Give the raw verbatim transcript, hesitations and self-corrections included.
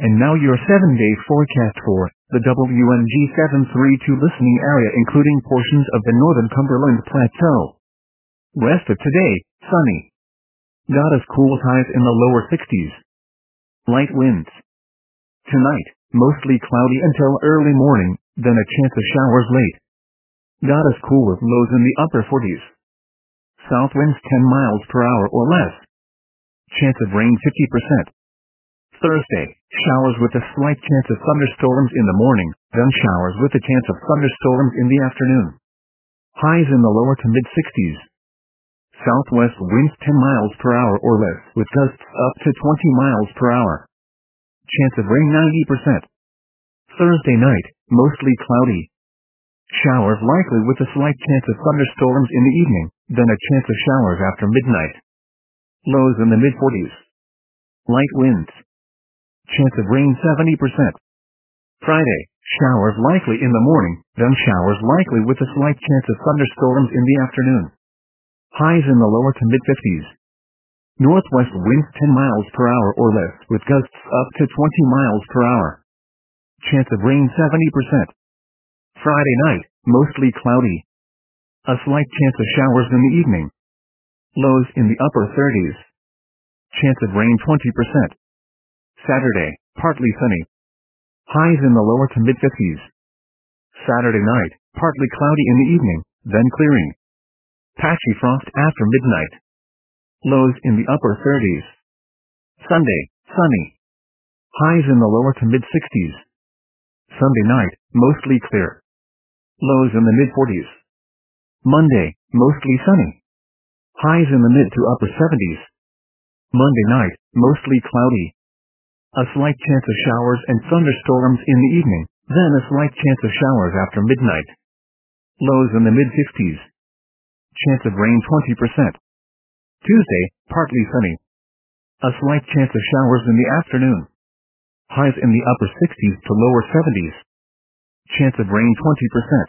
And now your seven day forecast for the W N G seven three two listening area, including portions of the northern Cumberland Plateau. Rest of today, sunny. Got us cool highs in the lower sixties. Light winds. Tonight, mostly cloudy until early morning, then a chance of showers late. Got us cool with lows in the upper forties. South winds ten miles per hour or less. Chance of rain fifty percent. Thursday, showers with a slight chance of thunderstorms in the morning, then showers with a chance of thunderstorms in the afternoon. Highs in the lower to mid-sixties. Southwest winds ten miles per hour or less, with gusts up to twenty miles per hour. Chance of rain ninety percent. Thursday night, mostly cloudy. Showers likely with a slight chance of thunderstorms in the evening, then a chance of showers after midnight. Lows in the mid-forties. Light winds. Chance of rain seventy percent. Friday, showers likely in the morning, then showers likely with a slight chance of thunderstorms in the afternoon. Highs in the lower to mid-fifties. Northwest winds ten miles per hour or less, with gusts up to twenty miles per hour. Chance of rain seventy percent. Friday night, mostly cloudy. A slight chance of showers in the evening. Lows in the upper thirties. Chance of rain twenty percent. Saturday, partly sunny. Highs in the lower to mid-fifties. Saturday night, partly cloudy in the evening, then clearing. Patchy frost after midnight. Lows in the upper thirties. Sunday, sunny. Highs in the lower to mid-sixties. Sunday night, mostly clear. Lows in the mid-forties. Monday, mostly sunny. Highs in the mid to upper seventies. Monday night, mostly cloudy. A slight chance of showers and thunderstorms in the evening, then a slight chance of showers after midnight. Lows in the mid-fifties. Chance of rain twenty percent. Tuesday, partly sunny. A slight chance of showers in the afternoon. Highs in the upper sixties to lower seventies. Chance of rain twenty percent.